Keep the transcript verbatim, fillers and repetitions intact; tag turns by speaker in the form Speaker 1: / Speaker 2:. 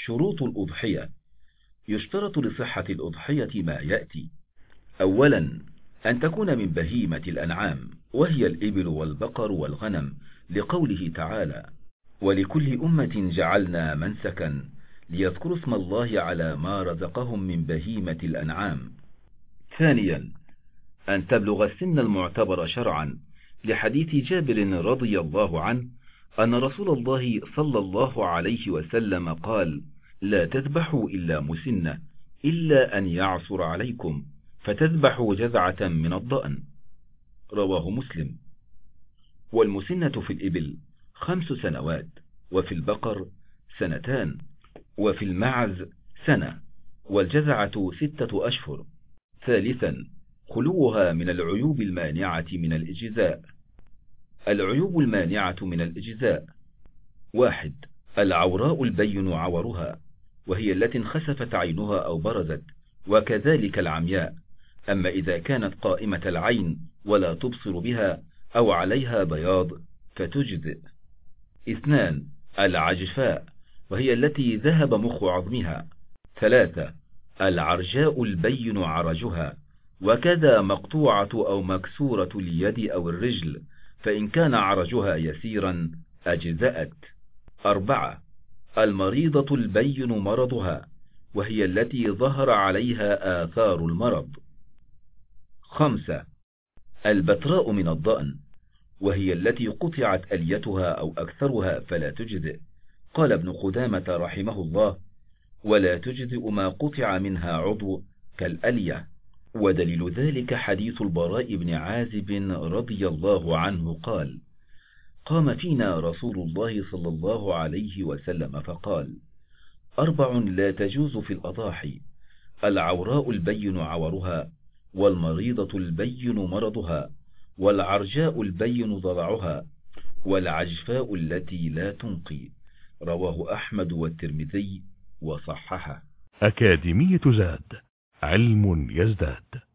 Speaker 1: شروط الأضحية. يشترط لصحة الأضحية ما يأتي: أولا أن تكون من بهيمة الأنعام، وهي الإبل والبقر والغنم، لقوله تعالى: ولكل أمة جعلنا منسكا ليذكروا اسم الله على ما رزقهم من بهيمة الأنعام. ثانيا أن تبلغ السن المعتبر شرعا، لحديث جابر رضي الله عنه أن رسول الله صلى الله عليه وسلم قال: لا تذبحوا إلا مسنة، إلا أن يعصر عليكم فتذبحوا جذعة من الضأن. رواه مسلم. والمسنة في الإبل خمس سنوات، وفي البقر سنتان، وفي المعز سنة، والجذعة ستة أشهر. ثالثا خلوها من العيوب المانعة من الإجزاء. العيوب المانعة من الإجزاء: واحد العوراء البين عورها، وهي التي انخسفت عينها أو برزت، وكذلك العمياء، أما إذا كانت قائمة العين ولا تبصر بها أو عليها بياض فتجزئ. اثنان العجفاء، وهي التي ذهب مخ عظمها. ثلاثة العرجاء البين عرجها، وكذا مقطوعة أو مكسورة اليد أو الرجل، فإن كان عرجها يسيرا أجزأت. أربعة المريضة البين مرضها، وهي التي ظهر عليها آثار المرض. خمسة البتراء من الضأن، وهي التي قطعت أليتها أو أكثرها فلا تجزئ. قال ابن قدامة رحمه الله: ولا تجزئ ما قطع منها عضو كالألية. ودليل ذلك حديث البراء بن عازب رضي الله عنه قال: قام فينا رسول الله صلى الله عليه وسلم فقال: أربع لا تجوز في الأضاحي: العوراء البين عورها، والمريضة البين مرضها، والعرجاء البين ضلعها، والعجفاء التي لا تنقي. رواه أحمد والترمذي وصححه.
Speaker 2: أكاديمية زاد، علم يزداد.